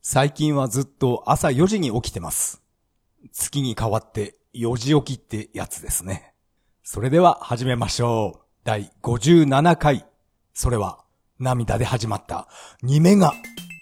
最近はずっと朝4時に起きてます。月に変わって4時起きってやつですね。それでは始めましょう。第57回。それは涙で始まった2メガ。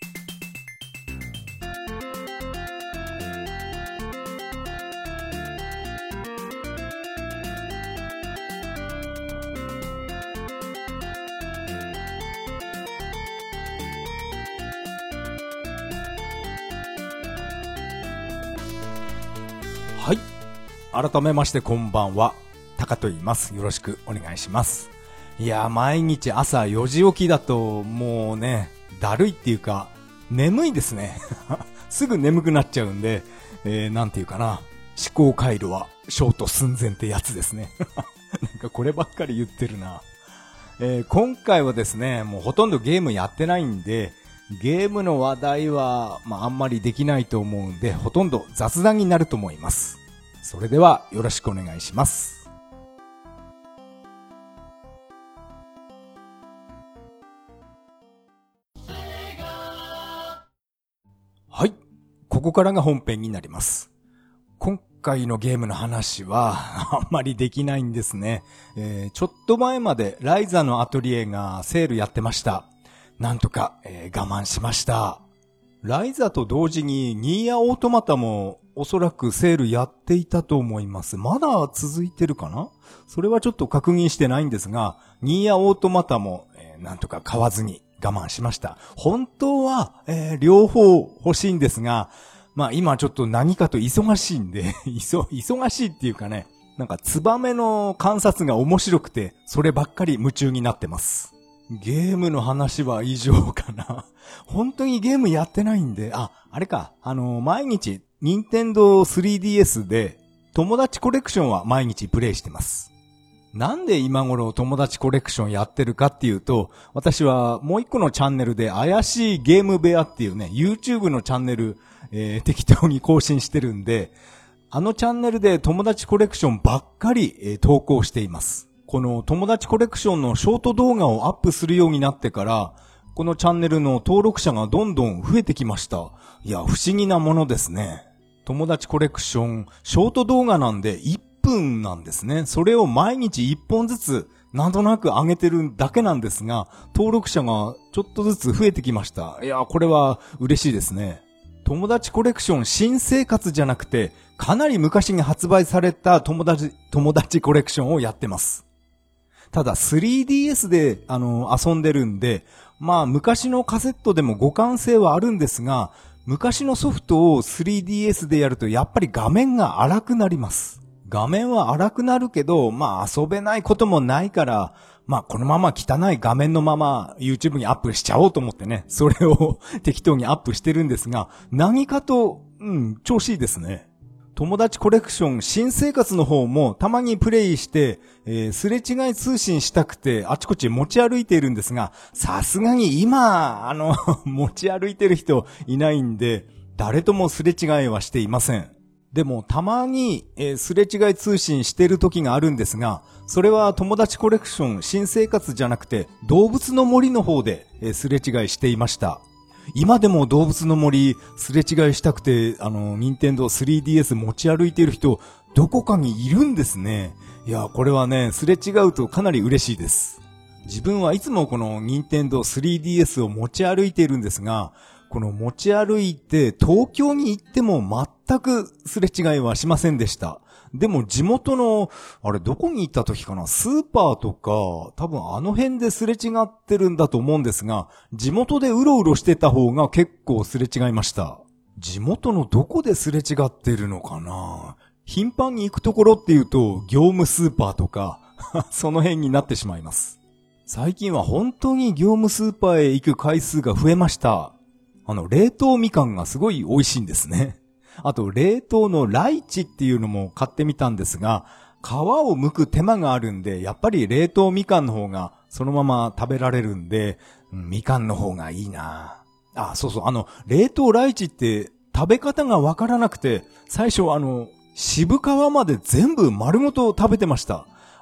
はい。改めましてこんばんは。タカと言います。よろしくお願いします。いや、毎日朝4時起きだともうね、だるいっていうか、眠いですね。すぐ眠くなっちゃうんで、なんていうかな。思考回路はショート寸前ってやつですね。なんかこればっかり言ってるな。今回はですね、もうほとんどゲームやってないんで、ゲームの話題は、あんまりできないと思うんで、ほとんど雑談になると思います。それではよろしくお願いします。はい。ここからが本編になります。今回のゲームの話はあんまりできないんですね。ちょっと前までライザのアトリエがセールやってました。なんとか、我慢しました。ライザと同時にニーヤオートマタもおそらくセールやっていたと思います。まだ続いてるかな？それはちょっと確認してないんですが、ニーヤオートマタも、なんとか買わずに我慢しました。本当は、両方欲しいんですが、今ちょっと何かと忙しいんで、忙しいっていうかね、なんかツバメの観察が面白くて、そればっかり夢中になってます。ゲームの話は以上かな。本当にゲームやってないんで、あれか、毎日、任天堂 3DS で、友達コレクションは毎日プレイしてます。なんで今頃友達コレクションやってるかっていうと、私はもう一個のチャンネルで怪しいゲーム部屋っていうね、YouTube のチャンネル、適当に更新してるんで、あのチャンネルで友達コレクションばっかり、投稿しています。この友達コレクションのショート動画をアップするようになってから、このチャンネルの登録者がどんどん増えてきました。いや、不思議なものですね。友達コレクション、ショート動画なんで1分なんですね。それを毎日1本ずつ、なんとなく上げてるだけなんですが、登録者がちょっとずつ増えてきました。いや、これは嬉しいですね。友達コレクション新生活じゃなくて、かなり昔に発売された友達コレクションをやってます。ただ 3DS で遊んでるんで、昔のカセットでも互換性はあるんですが、昔のソフトを 3DS でやるとやっぱり画面が荒くなります。画面は荒くなるけど、遊べないこともないから、このまま汚い画面のまま YouTube にアップしちゃおうと思ってね、それを適当にアップしてるんですが、何かと、調子いいですね。友達コレクション新生活の方もたまにプレイして、すれ違い通信したくてあちこち持ち歩いているんですが、さすがに今、持ち歩いてる人いないんで、誰ともすれ違いはしていません。でもたまに、すれ違い通信してる時があるんですが、それは友達コレクション新生活じゃなくて動物の森の方で、すれ違いしていました。今でも動物の森すれ違いしたくて、任天堂 3DS 持ち歩いている人、どこかにいるんですね。いや、これはね、すれ違うとかなり嬉しいです。自分はいつもこの任天堂 3DS を持ち歩いているんですが、この持ち歩いて東京に行っても全くすれ違いはしませんでした。でも地元の、どこに行った時かな、スーパーとか、多分あの辺ですれ違ってるんだと思うんですが、地元でうろうろしてた方が結構すれ違いました。地元のどこですれ違ってるのかな？頻繁に行くところっていうと、業務スーパーとか、その辺になってしまいます。最近は本当に業務スーパーへ行く回数が増えました。冷凍みかんがすごい美味しいんですね。あと、冷凍のライチっていうのも買ってみたんですが、皮を剥く手間があるんで、やっぱり冷凍みかんの方がそのまま食べられるんで、みかんの方がいいな。そうそう、冷凍ライチって食べ方がわからなくて、最初渋皮まで全部丸ごと食べてました。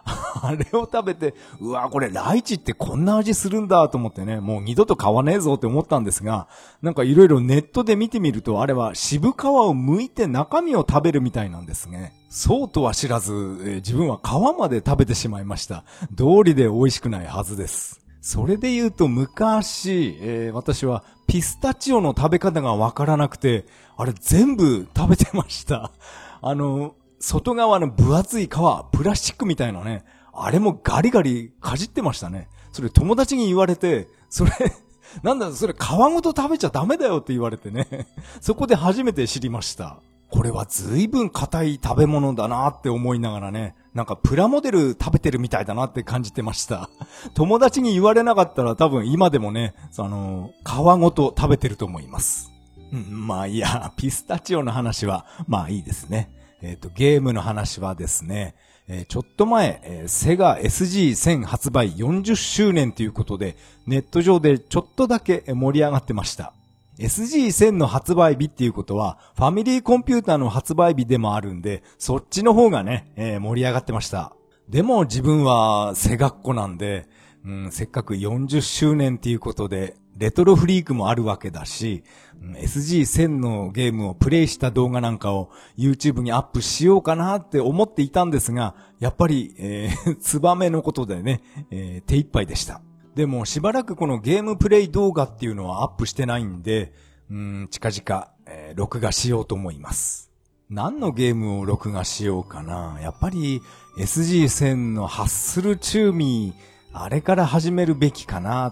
あれを食べて、うわ、これライチってこんな味するんだと思ってね、もう二度と買わねえぞって思ったんですが、なんかいろいろネットで見てみると、あれは渋皮を剥いて中身を食べるみたいなんですね。そうとは知らず、自分は皮まで食べてしまいました。道理で美味しくないはずです。それで言うと昔、私はピスタチオの食べ方がわからなくて、あれ全部食べてました。外側の分厚い皮、プラスチックみたいなね、あれもガリガリかじってましたね。それ友達に言われて、それ皮ごと食べちゃダメだよって言われてね。そこで初めて知りました。これは随分硬い食べ物だなって思いながらね、なんかプラモデル食べてるみたいだなって感じてました。友達に言われなかったら多分今でもね、皮ごと食べてると思います。まあいいや、ピスタチオの話は、まあいいですね。ゲームの話はですね、ちょっと前、セガ SG-1000 発売40周年ということで、ネット上でちょっとだけ盛り上がってました。SG-1000 の発売日っていうことは、ファミリーコンピューターの発売日でもあるんで、そっちの方がね、盛り上がってました。でも自分はセガっ子なんで、せっかく40周年っていうことで、レトロフリークもあるわけだし、SG-1000 のゲームをプレイした動画なんかを YouTube にアップしようかなって思っていたんですが、やっぱり、ツバメのことでね、手一杯でした。でもしばらくこのゲームプレイ動画っていうのはアップしてないんで、近々、録画しようと思います。何のゲームを録画しようかな。やっぱり SG-1000 のハッスルチューミー、あれから始めるべきかなって、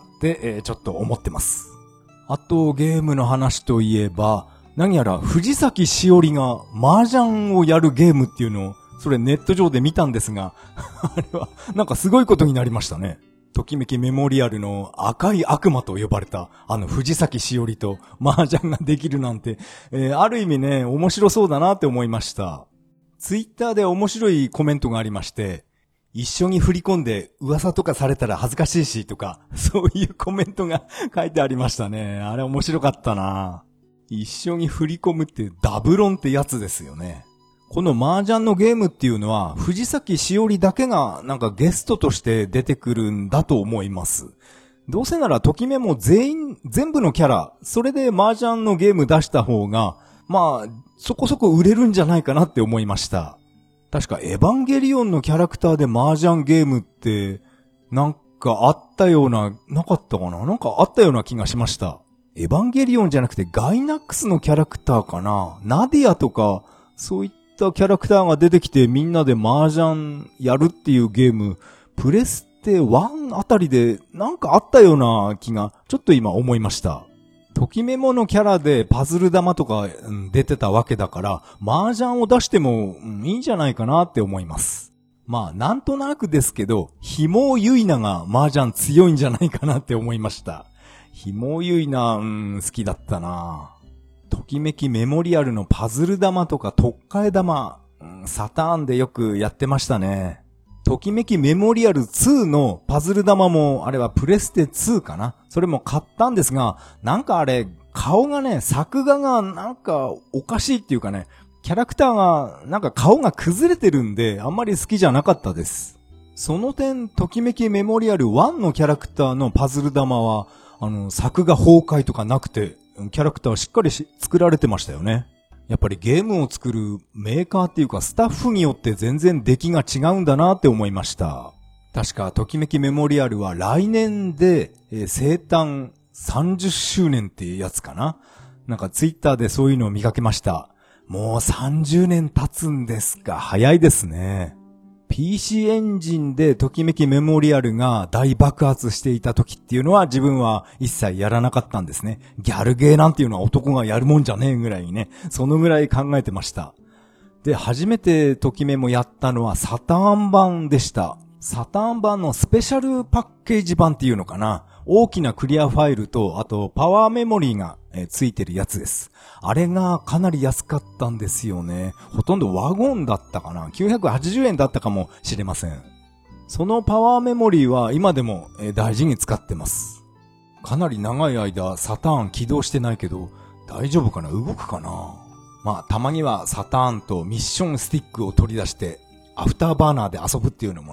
ちょっと思ってます。あとゲームの話といえば、何やら藤崎しおりが麻雀をやるゲームっていうのを、それネット上で見たんですが、あれはなんかすごいことになりましたね。ときめきメモリアルの赤い悪魔と呼ばれた藤崎しおりと麻雀ができるなんて、ある意味ね、面白そうだなって思いました。ツイッターで面白いコメントがありまして、一緒に振り込んで噂とかされたら恥ずかしいしとか、そういうコメントが書いてありましたね。あれ面白かったな。一緒に振り込むってダブロンってやつですよね。この麻雀のゲームっていうのは藤崎しおりだけがなんかゲストとして出てくるんだと思います。どうせならときめも全部のキャラ、それで麻雀のゲーム出した方が、まあ、そこそこ売れるんじゃないかなって思いました。確かエヴァンゲリオンのキャラクターで麻雀ゲームってなんかあったような、なかったかな、なんかあったような気がしました。エヴァンゲリオンじゃなくてガイナックスのキャラクターかな、ナディアとかそういったキャラクターが出てきてみんなで麻雀やるっていうゲーム、プレステ1あたりでなんかあったような気がちょっと今思いました。ときメモのキャラでパズル玉とか出てたわけだから、麻雀を出してもいいんじゃないかなって思います。まあ、なんとなくですけど、ひもうゆいなが麻雀強いんじゃないかなって思いました。ひもうゆいな、好きだったな。ときめきメモリアルのパズル玉とか特化玉、サターンでよくやってましたね。ときめきメモリアル2のパズル玉も、あれはプレステ2かな、それも買ったんですが、なんかあれ、顔がね、作画がなんかおかしいっていうかね、キャラクターがなんか顔が崩れてるんで、あんまり好きじゃなかったです。その点、ときめきメモリアル1のキャラクターのパズル玉は、作画崩壊とかなくて、キャラクターしっかり作られてましたよね。やっぱりゲームを作るメーカーっていうかスタッフによって全然出来が違うんだなって思いました。確かときめきメモリアルは来年で、生誕30周年っていうやつかな。なんかツイッターでそういうのを見かけました。もう30年経つんですか。早いですね。PC エンジンでときめきメモリアルが大爆発していた時っていうのは自分は一切やらなかったんですね。ギャルゲーなんていうのは男がやるもんじゃねえぐらいにね、そのぐらい考えてました。で、初めてときメモやったのはサターン版でした。サターン版のスペシャルパッケージ版っていうのかな。大きなクリアファイルと、あとパワーメモリーがついてるやつです。あれがかなり安かったんですよね。ほとんどワゴンだったかな。980円だったかもしれません。そのパワーメモリーは今でも大事に使ってます。かなり長い間サターン起動してないけど、大丈夫かな、動くかな。まあたまにはサターンとミッションスティックを取り出してアフターバーナーで遊ぶっていうのもね、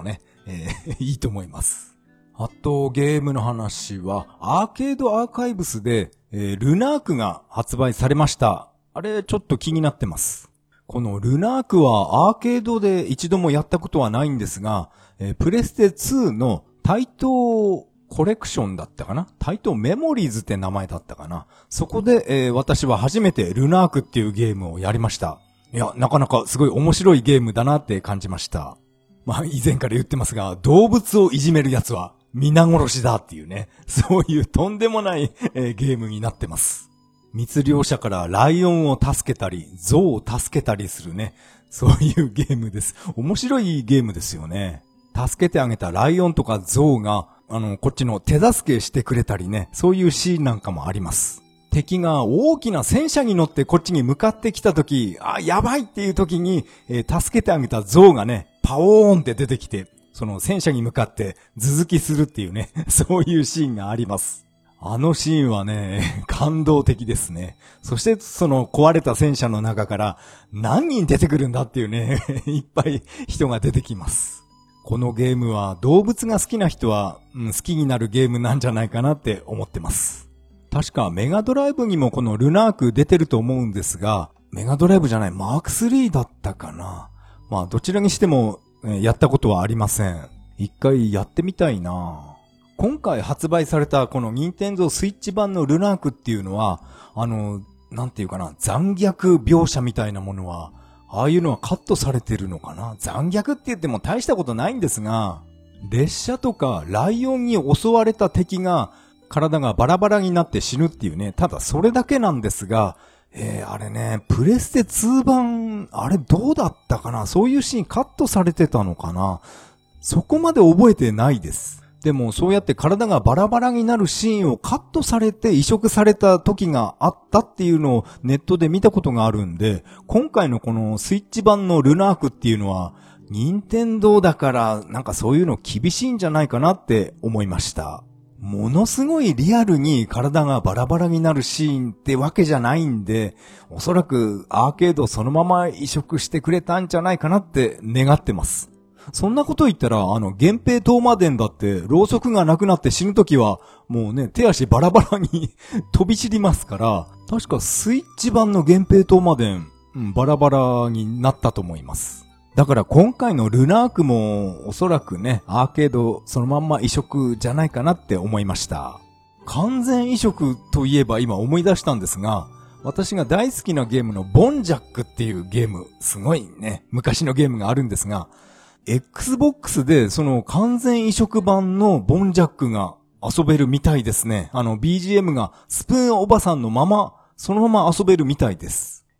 いいと思います。あと、ゲームの話は、アーケードアーカイブスで、ルナークが発売されました。あれ、ちょっと気になってます。このルナークはアーケードで一度もやったことはないんですが、プレステ2の対等コレクションだったかな、対等メモリーズって名前だったかな。そこで、私は初めてルナークっていうゲームをやりました。いや、なかなかすごい面白いゲームだなって感じました。まあ、以前から言ってますが、動物をいじめるやつは皆殺しだっていうね、そういうとんでもない、ゲームになってます。密猟者からライオンを助けたり、ゾウを助けたりするね、そういうゲームです。面白いゲームですよね。助けてあげたライオンとかゾウが、こっちの手助けしてくれたりね、そういうシーンなんかもあります。敵が大きな戦車に乗ってこっちに向かってきたとき、やばいっていうときに、助けてあげたゾウがね、パオーンって出てきて、その戦車に向かって頭突きするっていうね、そういうシーンがあります。あのシーンはね、感動的ですね。そしてその壊れた戦車の中から何人出てくるんだっていうね、いっぱい人が出てきます。このゲームは動物が好きな人は、好きになるゲームなんじゃないかなって思ってます。確かメガドライブにもこのルナーク出てると思うんですが、メガドライブじゃない、マーク3だったかな。まあどちらにしてもやったことはありません。一回やってみたいな。今回発売されたこの任天堂スイッチ版のルナークっていうのは、なんていうかな、残虐描写みたいなものは、ああいうのはカットされてるのかな。残虐って言っても大したことないんですが、列車とかライオンに襲われた敵が体がバラバラになって死ぬっていうね、ただそれだけなんですが、あれね、プレステ2版、あれどうだったかな、そういうシーンカットされてたのかな、そこまで覚えてないです。でもそうやって体がバラバラになるシーンをカットされて移植された時があったっていうのをネットで見たことがあるんで、今回のこのスイッチ版のルナークっていうのは、任天堂だからなんかそういうの厳しいんじゃないかなって思いました。ものすごいリアルに体がバラバラになるシーンってわけじゃないんで、おそらくアーケードそのまま移植してくれたんじゃないかなって願ってます。そんなこと言ったら、源平東馬伝だって、ろうそくがなくなって死ぬときは、もうね、手足バラバラに飛び散りますから、確かスイッチ版の源平東馬伝、バラバラになったと思います。だから今回のルナークも、おそらくね、アーケードそのまんま移植じゃないかなって思いました。完全移植といえば今思い出したんですが、私が大好きなゲームのボンジャックっていうゲーム、すごいね、昔のゲームがあるんですが、Xbox でその完全移植版のボンジャックが遊べるみたいですね。BGM がスプーンおばさんのまま、そのまま遊べるみたいです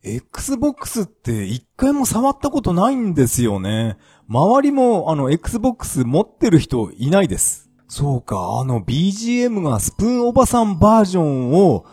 。Xbox って一回も触ったことないんですよね。周りもXbox 持ってる人いないです。そうか、BGM がスプーンおばさんバージョンを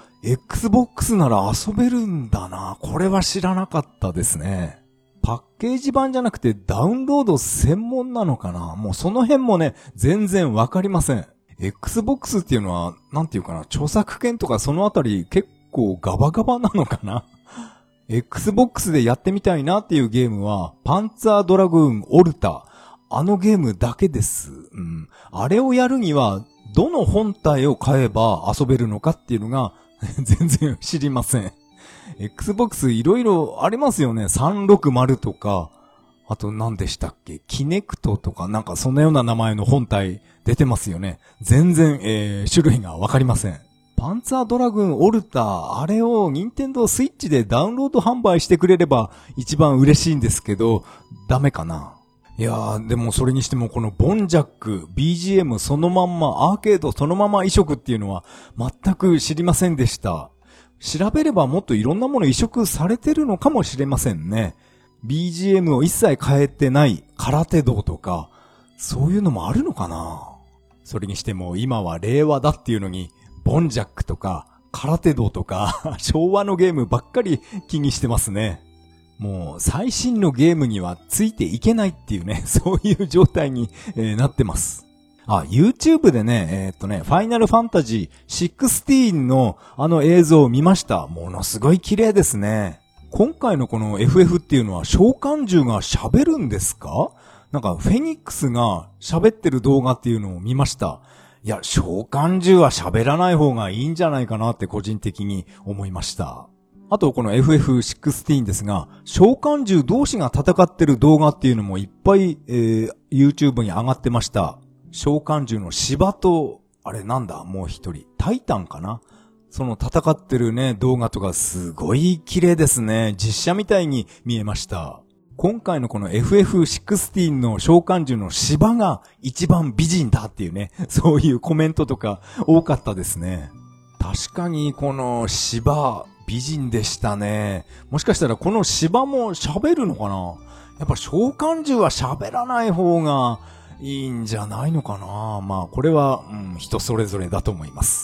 Xbox なら遊べるんだな。これは知らなかったですね。パッケージ版じゃなくてダウンロード専門なのかな、もうその辺もね、全然わかりません。Xbox っていうのは、なんていうかな、著作権とかそのあたり結構ガバガバなのかな。Xbox でやってみたいなっていうゲームは、パンツァードラグーンオルタ。あのゲームだけです。あれをやるには、どの本体を買えば遊べるのかっていうのが、全然知りません。Xbox いろいろありますよね。360とか、あと何でしたっけ、キネクトとか、なんかそんなような名前の本体出てますよね。全然、種類がわかりません。パンツァードラグーンオルタ、あれを任天堂スイッチでダウンロード販売してくれれば一番嬉しいんですけど、ダメかな。いやー、でもそれにしてもこのボンジャック、BGM そのまんま、アーケードそのまま移植っていうのは全く知りませんでした。調べればもっといろんなもの移植されてるのかもしれませんね。BGM を一切変えてない空手道とか、そういうのもあるのかな。それにしても今は令和だっていうのに、ボンジャックとか空手道とか昭和のゲームばっかり気にしてますね。もう最新のゲームにはついていけないっていうね、そういう状態に、なってます。YouTube でね、ファイナルファンタジー16の映像を見ました。ものすごい綺麗ですね。今回のこの FF っていうのは召喚獣が喋るんですか？ なんかフェニックスが喋ってる動画っていうのを見ました。いや、召喚獣は喋らない方がいいんじゃないかなって個人的に思いました。あとこの FF16 ですが、召喚獣同士が戦ってる動画っていうのもいっぱい、YouTube に上がってました。召喚獣の芝と、あれなんだ、もう一人、タイタンかな？その戦ってるね、動画とかすごい綺麗ですね。実写みたいに見えました。今回のこの FF16 の召喚獣の芝が一番美人だっていうね、そういうコメントとか多かったですね。確かにこの芝、美人でしたね。もしかしたらこの芝も喋るのかな？やっぱ召喚獣は喋らない方がいいんじゃないのかな？まあこれは、人それぞれだと思います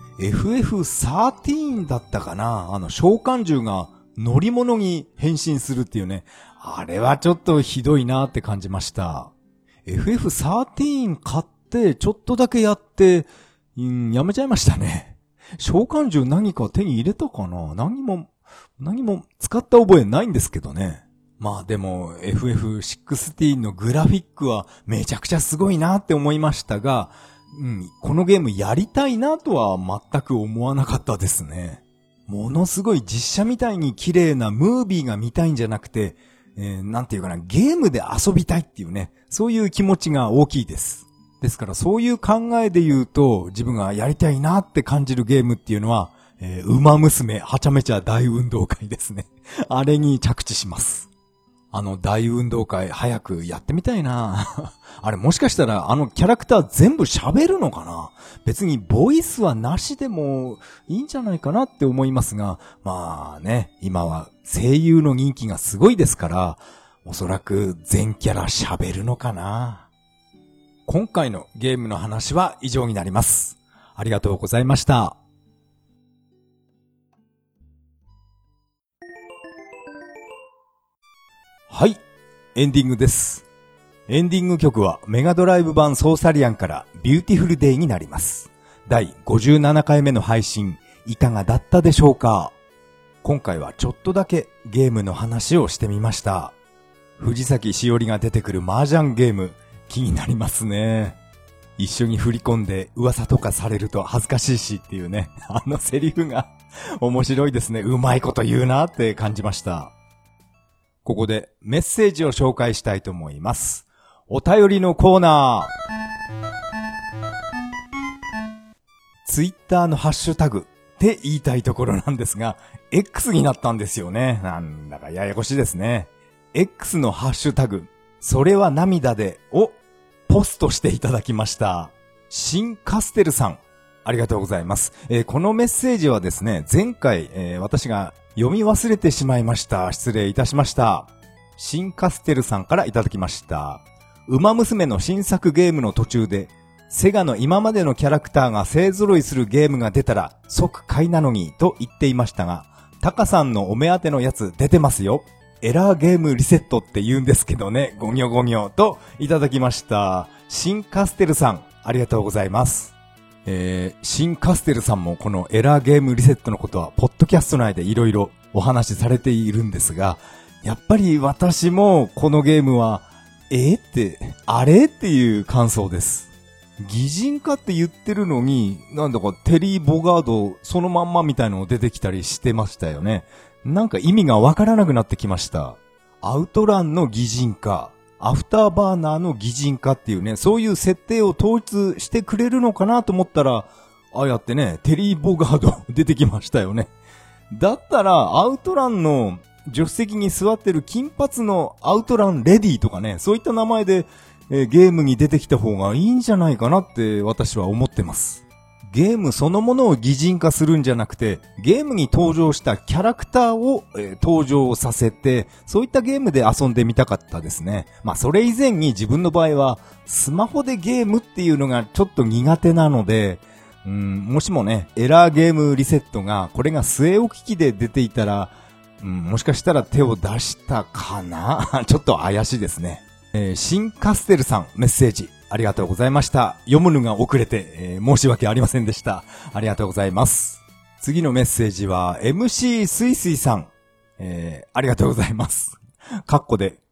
。FF13 だったかな？召喚獣が乗り物に変身するっていうね。あれはちょっとひどいなって感じました。FF13 買ってちょっとだけやって、やめちゃいましたね。召喚獣何か手に入れたかな？何も使った覚えないんですけどね。まあでも FF16 のグラフィックはめちゃくちゃすごいなって思いましたが、このゲームやりたいなとは全く思わなかったですね。ものすごい実写みたいに綺麗なムービーが見たいんじゃなくて、なんていうかな、ゲームで遊びたいっていうね、そういう気持ちが大きいです。ですからそういう考えで言うと、自分がやりたいなって感じるゲームっていうのは、馬娘はちゃめちゃ大運動会ですね。あれに着地します。大運動会早くやってみたいな。あれもしかしたらキャラクター全部喋るのかな？別にボイスはなしでもいいんじゃないかなって思いますが、まあね、今は声優の人気がすごいですから、おそらく全キャラ喋るのかな。今回のゲームの話は以上になります。ありがとうございました。はい、エンディングです。エンディング曲はメガドライブ版ソーサリアンからビューティフルデイになります。第57回目の配信、いかがだったでしょうか？今回はちょっとだけゲームの話をしてみました。藤崎しおりが出てくる麻雀ゲーム、気になりますね。一緒に振り込んで噂とかされると恥ずかしいしっていうね、セリフが面白いですね。うまいこと言うなって感じました。ここでメッセージを紹介したいと思います。お便りのコーナー。ツイッターのハッシュタグって言いたいところなんですが、X になったんですよね。なんだかややこしいですね。X のハッシュタグ、それは涙でをポストしていただきました。シンカステルさん、ありがとうございます。このメッセージはですね、前回、私が読み忘れてしまいました。失礼いたしました。シンカステルさんからいただきました。馬娘の新作ゲームの途中で、セガの今までのキャラクターが勢揃いするゲームが出たら即買いなのにと言っていましたが、タカさんのお目当てのやつ出てますよ。エラーゲームリセットって言うんですけどね、ゴニョゴニョといただきました。シンカステルさん、ありがとうございます。シンカステルさんもこのエラーゲームリセットのことはポッドキャスト内でいろいろお話しされているんですが、やっぱり私もこのゲームはあれっていう感想です。擬人化って言ってるのに、なんだかテリー・ボガードそのまんまみたいなの出てきたりしてましたよね。なんか意味がわからなくなってきました。アウトランの擬人化、アフターバーナーの擬人化っていうね、そういう設定を統一してくれるのかなと思ったら、ああやってね、テリー・ボガード出てきましたよね。だったら、アウトランの助手席に座ってる金髪のアウトランレディとかね、そういった名前で、ゲームに出てきた方がいいんじゃないかなって私は思ってます。ゲームそのものを擬人化するんじゃなくて、ゲームに登場したキャラクターを、登場させて、そういったゲームで遊んでみたかったですね。まあそれ以前に自分の場合はスマホでゲームっていうのがちょっと苦手なので、もしもね、エラーゲームリセットがこれが据え置き機で出ていたら、もしかしたら手を出したかなちょっと怪しいですね。シンカステルさん、メッセージありがとうございました。読むのが遅れて、申し訳ありませんでした。ありがとうございます。次のメッセージは MC スイスイさん、ありがとうございます。括弧で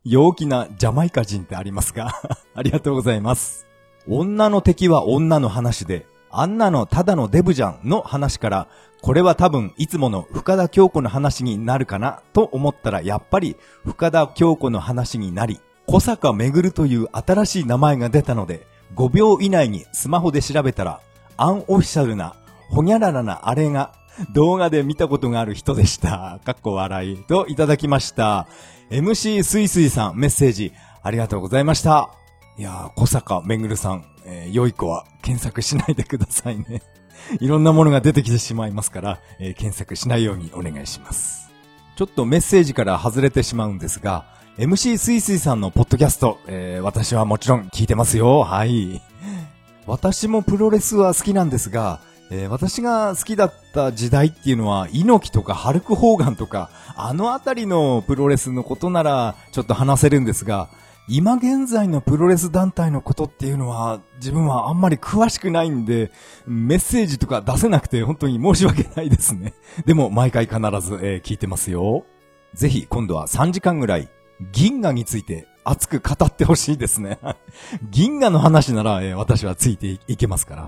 陽気なジャマイカ人ってありますがありがとうございます。女の敵は女の話で、あんなのただのデブじゃんの話から、これは多分いつもの深田恭子の話になるかなと思ったら、やっぱり深田恭子の話になり、小坂巡という新しい名前が出たので、5秒以内にスマホで調べたら、アンオフィシャルなほにゃららなあれが動画で見たことがある人でした。かっこ笑いといただきました。MC すいすいさん、メッセージありがとうございました。いやー、小坂めぐるさん、良い子は検索しないでくださいね。いろんなものが出てきてしまいますから、検索しないようにお願いします。ちょっとメッセージから外れてしまうんですが、MC すいすいさんのポッドキャスト、私はもちろん聞いてますよ。はい。私もプロレスは好きなんですが、私が好きだった時代っていうのは、猪木とかハルク・ホーガンとか、あのあたりのプロレスのことならちょっと話せるんですが、今現在のプロレス団体のことっていうのは、自分はあんまり詳しくないんで、メッセージとか出せなくて本当に申し訳ないですね。でも毎回必ず、聞いてますよ。ぜひ今度は3時間ぐらい、銀河について熱く語ってほしいですね。銀河の話なら、私はついていけますから。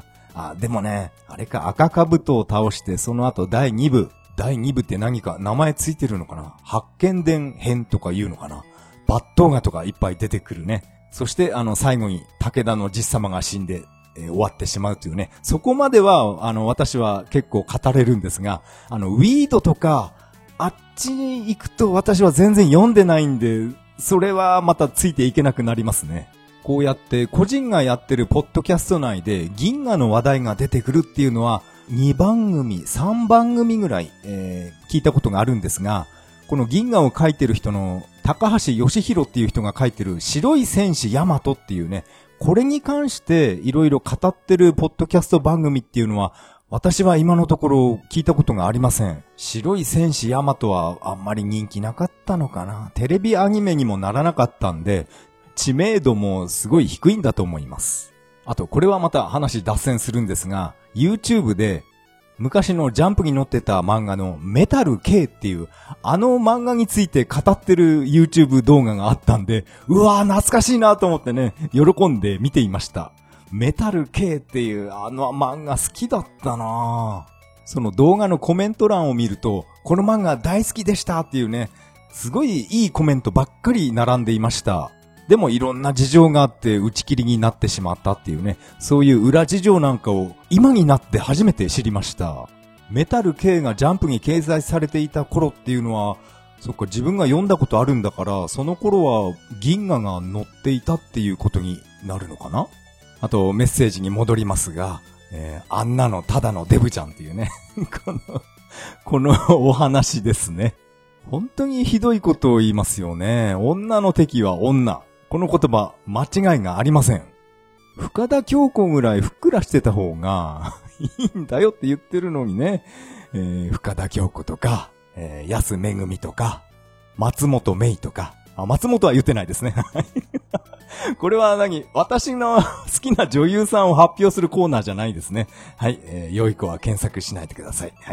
でもね、あれか、赤兜を倒して、その後第2部って何か名前ついてるのかな、八犬伝編とか言うのかな、抜刀画とかいっぱい出てくるね。そして最後に武田の実様が死んで、終わってしまうというね。そこまでは私は結構語れるんですが、ウィードとかあっちに行くと私は全然読んでないんで、それはまたついていけなくなりますね。こうやって個人がやってるポッドキャスト内で銀河の話題が出てくるっていうのは2番組、3番組ぐらい、聞いたことがあるんですが、この銀河を書いてる人の高橋義弘っていう人が書いてる白い戦士ヤマトっていうね、これに関していろいろ語ってるポッドキャスト番組っていうのは私は今のところ聞いたことがありません。白い戦士ヤマトはあんまり人気なかったのかな。テレビアニメにもならなかったんで、知名度もすごい低いんだと思います。あとこれはまた話脱線するんですが、YouTube で昔のジャンプに載ってた漫画のメタル K っていう漫画について語ってる YouTube 動画があったんで、うわー懐かしいなと思ってね、喜んで見ていました。メタル K っていう漫画好きだったなぁ。その動画のコメント欄を見ると、この漫画大好きでしたっていうね、すごいいいコメントばっかり並んでいました。でもいろんな事情があって打ち切りになってしまったっていうね、そういう裏事情なんかを今になって初めて知りました。メタル K がジャンプに掲載されていた頃っていうのは、そっか自分が読んだことあるんだから、その頃は銀河が載っていたっていうことになるのかな。あとメッセージに戻りますが、あんなのただのデブちゃんっていうねこのお話ですね。本当にひどいことを言いますよね。女の敵は女。この言葉、間違いがありません。深田恭子ぐらいふっくらしてた方がいいんだよって言ってるのにね。深田恭子とか、安めぐみとか、松本芽衣とか。松本は言ってないですね。これは私の好きな女優さんを発表するコーナーじゃないですね。はい、良い子は検索しないでください。はい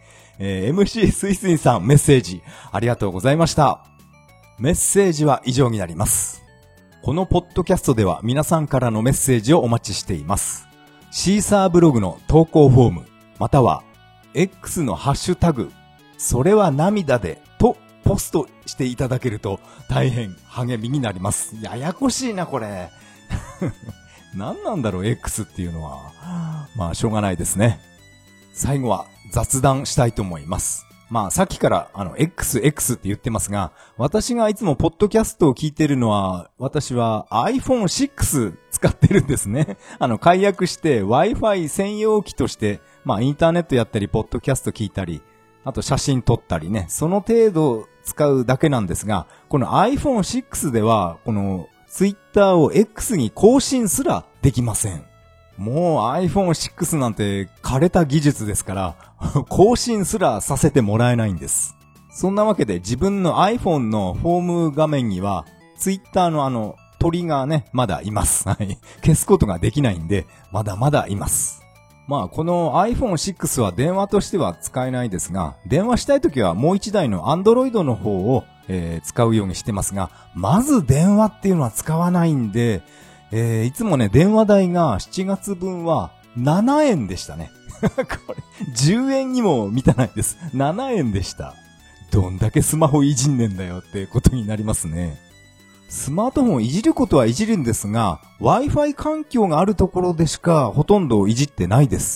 。MC すいすいさんメッセージありがとうございました。メッセージは以上になります。このポッドキャストでは皆さんからのメッセージをお待ちしています。シーサーブログの投稿フォーム、または X のハッシュタグ、それは涙でとポストしていただけると大変励みになります。ややこしいなこれ。何なんだろう X っていうのは。まあしょうがないですね。最後は雑談したいと思います。さっきからXX って言ってますが、私がいつもポッドキャストを聞いてるのは、私は iPhone 6使ってるんですね。解約して Wi-Fi 専用機として、インターネットやったり、ポッドキャスト聞いたり、あと写真撮ったりね、その程度使うだけなんですが、この iPhone 6では、この Twitter を X に更新すらできません。もう iPhone 6なんて枯れた技術ですから更新すらさせてもらえないんです。そんなわけで自分の iPhone のホーム画面には Twitter の鳥がねまだいます。はい、消すことができないんでまだまだいます。この iPhone 6は電話としては使えないですが、電話したいときはもう一台の Android の方を使うようにしてますが、まず電話っていうのは使わないんで、いつもね、電話代が7月分は7円でしたね。これ、10円にも満たないです。7円でした。どんだけスマホいじんねんだよってことになりますね。スマートフォンをいじることはいじるんですが、Wi-Fi 環境があるところでしかほとんどいじってないです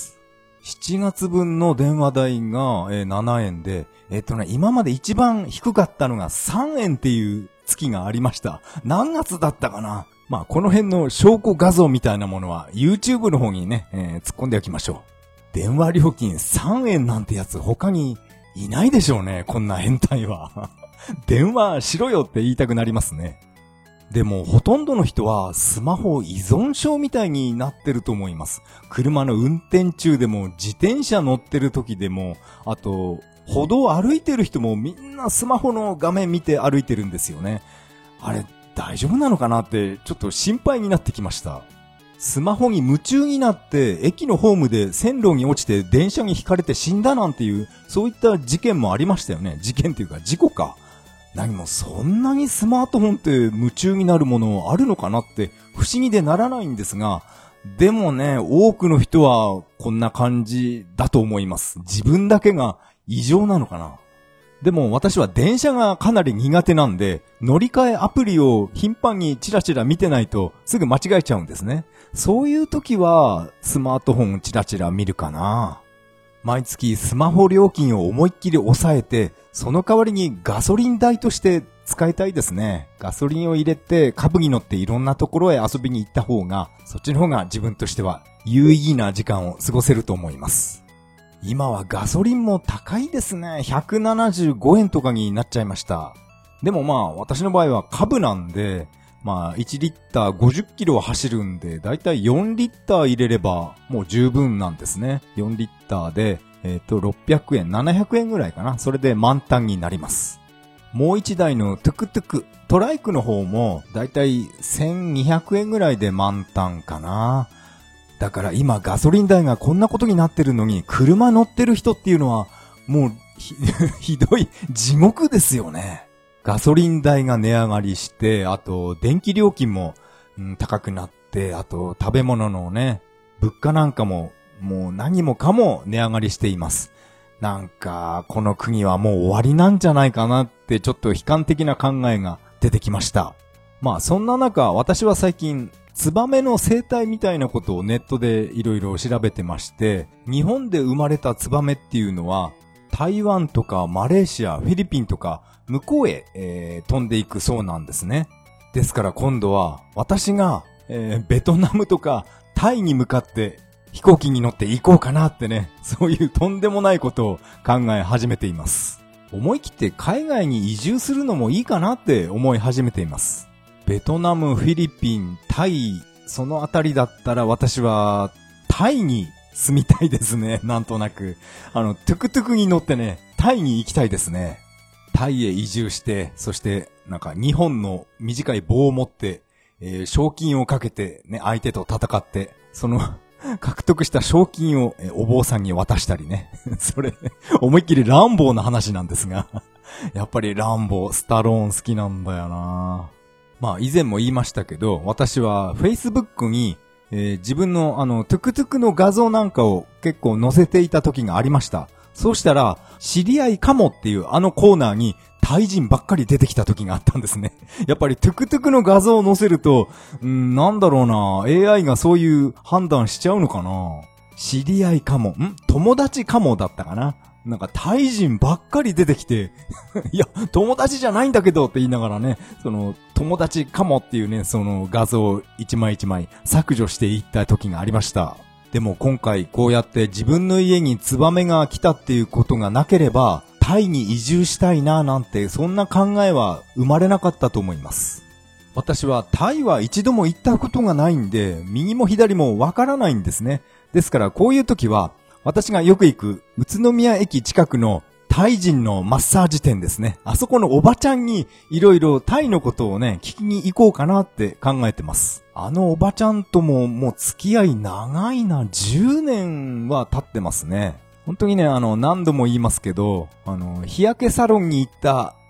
。7月分の電話代が7円で、今まで一番低かったのが3円っていう月がありました。何月だったかな？まあ、この辺の証拠画像みたいなものは YouTube の方にね、突っ込んでおきましょう。電話料金3円なんてやつ他にいないでしょうね、こんな変態は。電話しろよって言いたくなりますね。でもほとんどの人はスマホ依存症みたいになってると思います。車の運転中でも自転車乗ってる時でも、あと歩道を歩いてる人もみんなスマホの画面見て歩いてるんですよね。あれ大丈夫なのかなってちょっと心配になってきました。スマホに夢中になって駅のホームで線路に落ちて電車にひかれて死んだなんていうそういった事件もありましたよね。事件っていうか事故か。何もそんなにスマートフォンって夢中になるものあるのかなって不思議でならないんですが、でもね、多くの人はこんな感じだと思います。自分だけが異常なのかな。でも私は電車がかなり苦手なんで、乗り換えアプリを頻繁にチラチラ見てないとすぐ間違えちゃうんですね。そういう時はスマートフォンチラチラ見るかな。毎月スマホ料金を思いっきり抑えて、その代わりにガソリン代として使いたいですね。ガソリンを入れて株に乗っていろんなところへ遊びに行った方が、そっちの方が自分としては有意義な時間を過ごせると思います。今はガソリンも高いですね。175円とかになっちゃいました。でもまあ私の場合は株なんで、まあ1リッター50キロ走るんで、だいたい4リッター入れればもう十分なんですね。4リッターで、600円、700円ぐらいかな。それで満タンになります。もう一台のトゥクトゥク、トライクの方もだいたい1200円ぐらいで満タンかな。だから今ガソリン代がこんなことになってるのに、車乗ってる人っていうのはもうひどい地獄ですよね。ガソリン代が値上がりして、あと電気料金も、高くなって、あと食べ物のね、物価なんかももう何もかも値上がりしています。なんかこの国はもう終わりなんじゃないかなってちょっと悲観的な考えが出てきました。まあそんな中、私は最近ツバメの生態みたいなことをネットでいろいろ調べてまして、日本で生まれたツバメっていうのは台湾とかマレーシア、フィリピンとか向こうへ、飛んでいくそうなんですね。ですから今度は私が、ベトナムとかタイに向かって飛行機に乗って行こうかなってね、そういうとんでもないことを考え始めています。思い切って海外に移住するのもいいかなって思い始めています。ベトナム、フィリピン、タイ、そのあたりだったら私はタイに住みたいですね。なんとなく。トゥクトゥクに乗ってね、タイに行きたいですね。タイへ移住して、そしてなんか2本の短い棒を持って、賞金をかけてね、相手と戦って、その獲得した賞金をお坊さんに渡したりね。それ、思いっきりランボーな話なんですが。やっぱりランボー、スタローン好きなんだよな。まあ以前も言いましたけど、私は Facebook に、自分のトゥクトゥクの画像なんかを結構載せていた時がありました。そうしたら、知り合いかもっていうコーナーにタイ人ばっかり出てきた時があったんですね。やっぱりトゥクトゥクの画像を載せると、なんだろうな、AI がそういう判断しちゃうのかな。知り合いかも、友達かもだったかな。なんかタイ人ばっかり出てきて、いや、友達じゃないんだけどって言いながらね、その友達かもっていうね、その画像を一枚一枚削除していった時がありました。でも今回こうやって自分の家にツバメが来たっていうことがなければ、タイに移住したいななんてそんな考えは生まれなかったと思います。私はタイは一度も行ったことがないんで、右も左もわからないんですね。ですからこういう時は、私がよく行く宇都宮駅近くのタイ人のマッサージ店ですね。あそこのおばちゃんにいろいろタイのことをね、聞きに行こうかなって考えてます。おばちゃんとももう付き合い長いな、10年は経ってますね。本当にね、何度も言いますけど、日焼けサロンに行った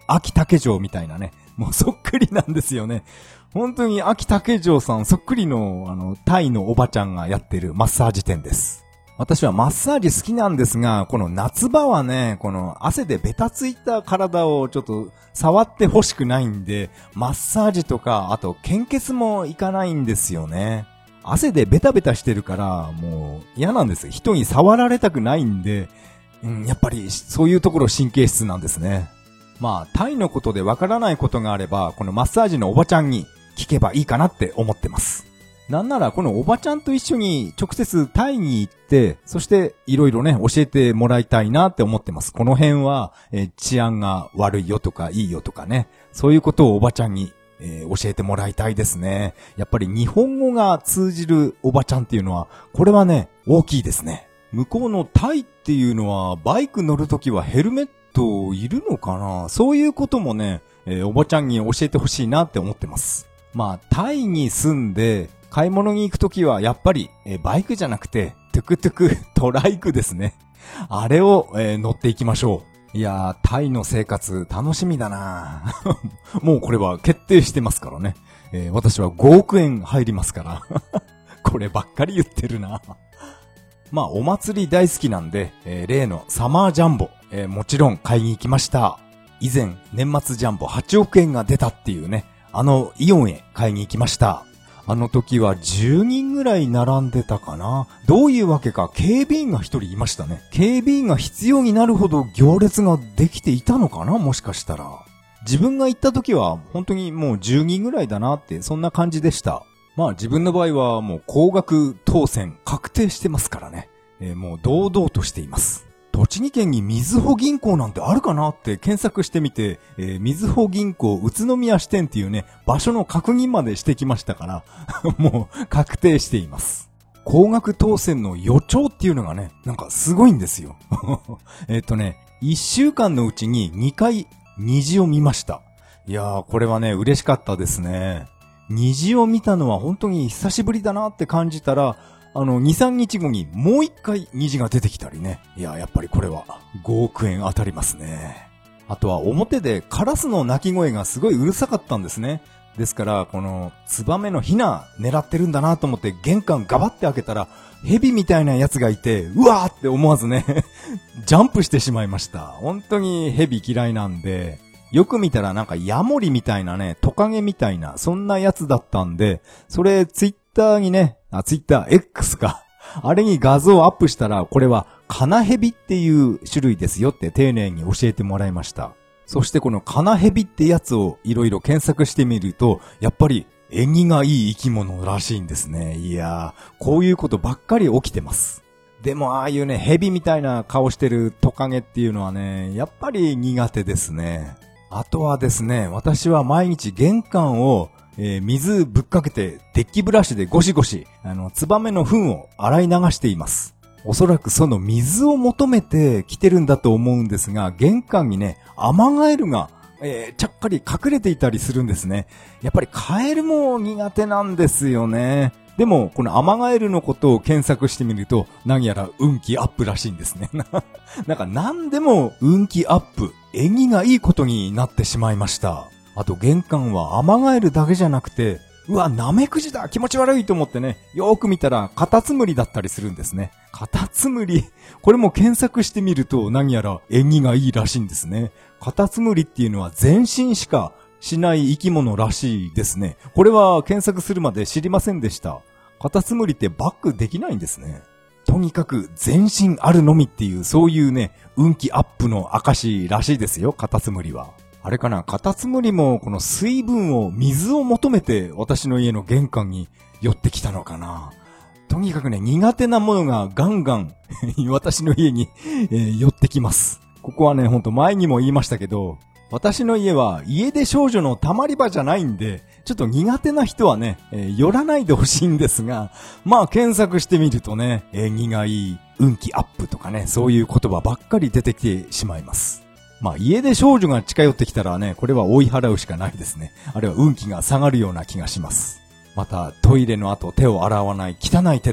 秋竹城みたいなね、もうそっくりなんですよね。本当に秋竹城さんそっくりのタイのおばちゃんがやってるマッサージ店です。私はマッサージ好きなんですが、この夏場はね、この汗でベタついた体をちょっと触ってほしくないんで、マッサージとか、あと献血もいかないんですよね。汗でベタベタしてるから、もう嫌なんです。人に触られたくないんで、やっぱりそういうところ神経質なんですね。まあ、タイのことでわからないことがあれば、このマッサージのおばちゃんに聞けばいいかなって思ってます。なんならこのおばちゃんと一緒に直接タイに行って、そしていろいろね教えてもらいたいなって思ってます。この辺は、治安が悪いよとかいいよとかね、そういうことをおばちゃんに、教えてもらいたいですね。やっぱり日本語が通じるおばちゃんっていうのは、これはね、大きいですね。向こうのタイっていうのはバイク乗るときはヘルメットいるのかな？そういうこともね、おばちゃんに教えてほしいなって思ってます。まあ、タイに住んで、買い物に行くときはやっぱりバイクじゃなくてトゥクトゥクトライクですね。あれを乗っていきましょう。いやー、タイの生活楽しみだなもうこれは決定してますからね。私は5億円入りますからこればっかり言ってるなまあお祭り大好きなんで、例のサマージャンボ、もちろん買いに行きました。以前年末ジャンボ8億円が出たっていうね、イオンへ買いに行きました。あの時は10人ぐらい並んでたかな。どういうわけか警備員が一人いましたね。警備員が必要になるほど行列ができていたのかな、もしかしたら。自分が行った時は本当にもう10人ぐらいだなって、そんな感じでした。まあ自分の場合はもう高額当選確定してますからね。もう堂々としています。栃木県にみずほ銀行なんてあるかなって検索してみて、みずほ銀行宇都宮支店っていうね、場所の確認までしてきましたからもう確定しています。高額当選の予兆っていうのがね、なんかすごいんですよ1週間のうちに2回虹を見ました。いやー、これはね、嬉しかったですね。虹を見たのは本当に久しぶりだなって感じたら、2、3日後にもう一回虹が出てきたりね。いや、やっぱりこれは5億円当たりますね。あとは表でカラスの鳴き声がすごいうるさかったんですね。ですから、このツバメのヒナ狙ってるんだなと思って玄関ガバって開けたら、ヘビみたいなやつがいて、うわーって思わずね、ジャンプしてしまいました。本当にヘビ嫌いなんで、よく見たらなんかヤモリみたいなね、トカゲみたいな、そんなやつだったんで、それツイッターにね、ツイッター X か。あれに画像をアップしたら、これはカナヘビっていう種類ですよって丁寧に教えてもらいました。そしてこのカナヘビってやつをいろいろ検索してみると、やっぱり縁起がいい生き物らしいんですね。いやー、こういうことばっかり起きてます。でもああいうね、ヘビみたいな顔してるトカゲっていうのはね、やっぱり苦手ですね。あとはですね、私は毎日玄関を水ぶっかけてデッキブラシでゴシゴシツバメの糞を洗い流しています。おそらくその水を求めて来てるんだと思うんですが、玄関にね、アマガエルが、ちゃっかり隠れていたりするんですね。やっぱりカエルも苦手なんですよね。でもこのアマガエルのことを検索してみると、何やら運気アップらしいんですね。なんか何でも運気アップ、縁起がいいことになってしまいました。あと玄関はアマガエルだけじゃなくて、うわ、ナメクジだ、気持ち悪いと思ってね、よーく見たらカタツムリだったりするんですね。カタツムリ、これも検索してみると何やら縁起がいいらしいんですね。カタツムリっていうのは全身しかしない生き物らしいですね。これは検索するまで知りませんでした。カタツムリってバックできないんですね。とにかく全身あるのみっていう、そういうね、運気アップの証らしいですよ、カタツムリは。あれかな、カタツムリもこの水分を、水を求めて私の家の玄関に寄ってきたのかな。とにかくね、苦手なものがガンガン私の家に、寄ってきます。ここはね、ほんと前にも言いましたけど、私の家は家出少女のたまり場じゃないんで、ちょっと苦手な人はね、寄らないでほしいんですが、まあ検索してみるとね、縁起がいい、運気アップとかね、そういう言葉ばっかり出てきてしまいます。まあ家出少女が近寄ってきたらね、これは追い払うしかないですね。あれは運気が下がるような気がします。またトイレの後手を洗わない汚い手で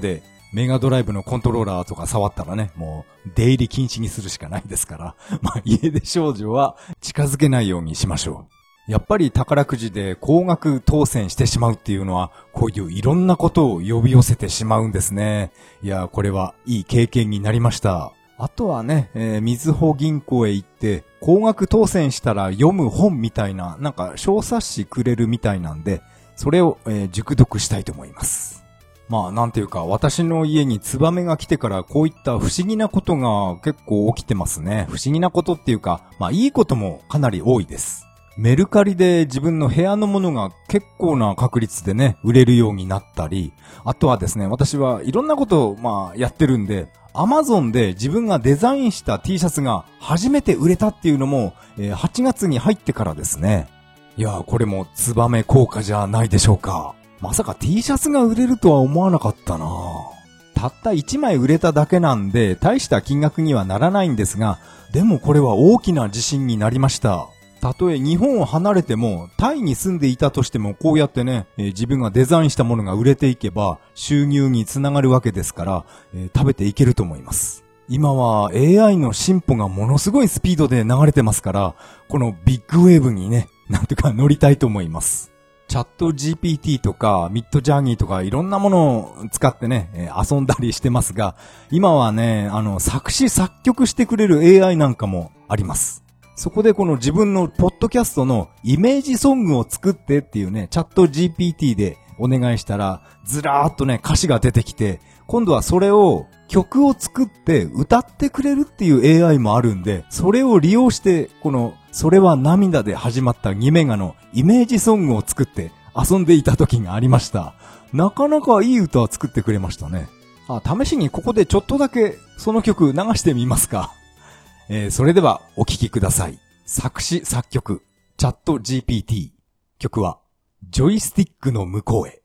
メガドライブのコントローラーとか触ったらね、もう出入り禁止にするしかないですから、家出少女は近づけないようにしましょう。やっぱり宝くじで高額当選してしまうっていうのは、こういういろんなことを呼び寄せてしまうんですね。いや、これはいい経験になりました。あとはね、みずほ銀行へ行って、高額当選したら読む本みたいな、なんか小冊子くれるみたいなんで、それを、熟読したいと思います。なんていうか、私の家にツバメが来てからこういった不思議なことが結構起きてますね。不思議なことっていうか、いいこともかなり多いです。メルカリで自分の部屋のものが結構な確率でね、売れるようになったり、あとはですね、私はいろんなことをやってるんで、Amazon で自分がデザインした T シャツが初めて売れたっていうのも、8月に入ってからですね。いやー、これもツバメ効果じゃないでしょうか。まさか T シャツが売れるとは思わなかったな。たった1枚売れただけなんで大した金額にはならないんですが、でもこれは大きな自信になりました。たとえ日本を離れてもタイに住んでいたとしてもこうやってね、自分がデザインしたものが売れていけば収入につながるわけですから、食べていけると思います。今は AI の進歩がものすごいスピードで流れてますから、このビッグウェーブにね、なんとか乗りたいと思います。チャット GPT とかミッドジャーニーとかいろんなものを使ってね、遊んだりしてますが、今はね、作詞作曲してくれる AI なんかもあります。そこでこの自分のポッドキャストのイメージソングを作ってっていうね、チャット GPT でお願いしたら、ずらーっとね、歌詞が出てきて、今度はそれを曲を作って歌ってくれるっていう AI もあるんで、それを利用して、それは涙で始まった2メガのイメージソングを作って遊んでいた時がありました。なかなかいい歌を作ってくれましたね。試しにここでちょっとだけその曲流してみますか。それではお聴きください。作詞作曲、チャット GPT。曲は、ジョイスティックの向こうへ。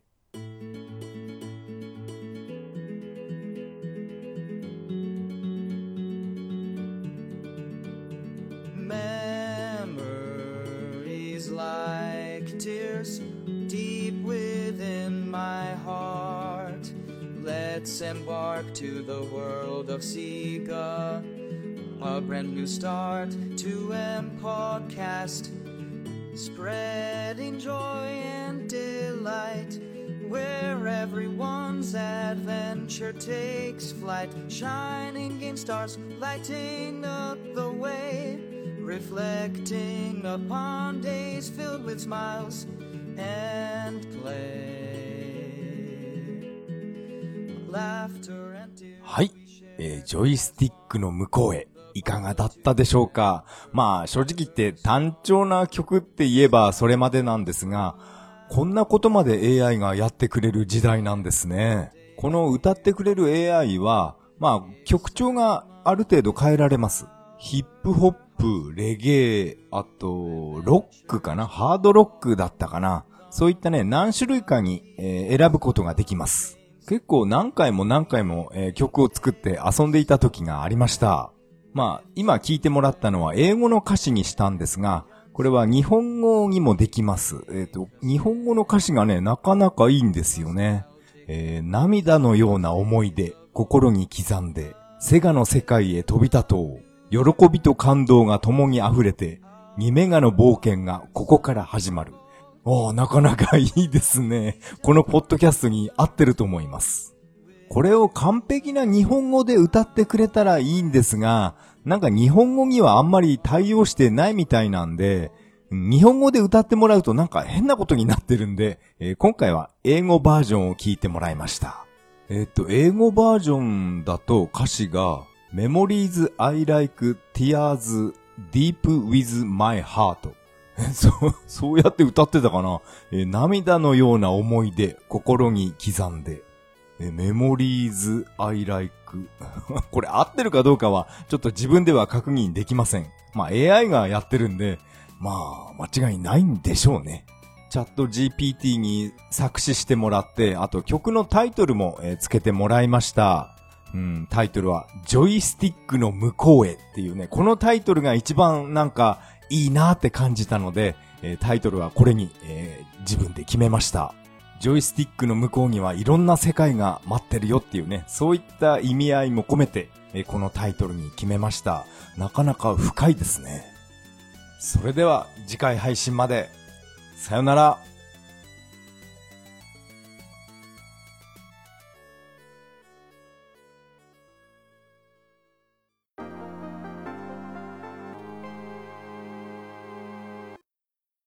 Memories like tears deep within my heart. Let's embark to the world of Sega.A brand new start to M Podcast, spreading joy and delight, where everyone's adventure takes flight, shining game stars lighting up the way, reflecting upon days filled with smiles and play, laughter and tears. はい、ジョイスティックの向こうへ。いかがだったでしょうか。正直言って単調な曲って言えばそれまでなんですが、こんなことまで AI がやってくれる時代なんですね。この歌ってくれる AI は、曲調がある程度変えられます。ヒップホップ、レゲエ、あと、ロックかな、ハードロックだったかな。そういったね、何種類かに、選ぶことができます。結構何回も、曲を作って遊んでいた時がありました。今聞いてもらったのは英語の歌詞にしたんですが、これは日本語にもできます。日本語の歌詞がね、なかなかいいんですよね。涙のような思い出、心に刻んで、セガの世界へ飛び立とう。喜びと感動が共に溢れて、2メガの冒険がここから始まる。なかなかいいですね。このポッドキャストに合ってると思います。これを完璧な日本語で歌ってくれたらいいんですが、なんか日本語にはあんまり対応してないみたいなんで、日本語で歌ってもらうとなんか変なことになってるんで、今回は英語バージョンを聞いてもらいました。英語バージョンだと歌詞が Memories I like tears deep with my heart そうやって歌ってたかな。涙のような思い出、心に刻んで。Memories I like これ合ってるかどうかはちょっと自分では確認できません。AI がやってるんで、間違いないんでしょうね。チャット GPT に作詞してもらって、あと曲のタイトルもつけてもらいました。タイトルはジョイスティックの向こうへっていうね、このタイトルが一番なんかいいなって感じたので、タイトルはこれに、自分で決めました。 ジョイスティックの向こうにはいろんな世界が待ってるよっていうね、そういった意味合いも込めて、このタイトルに決めました。なかなか深いですね。それでは次回配信まで。さよなら。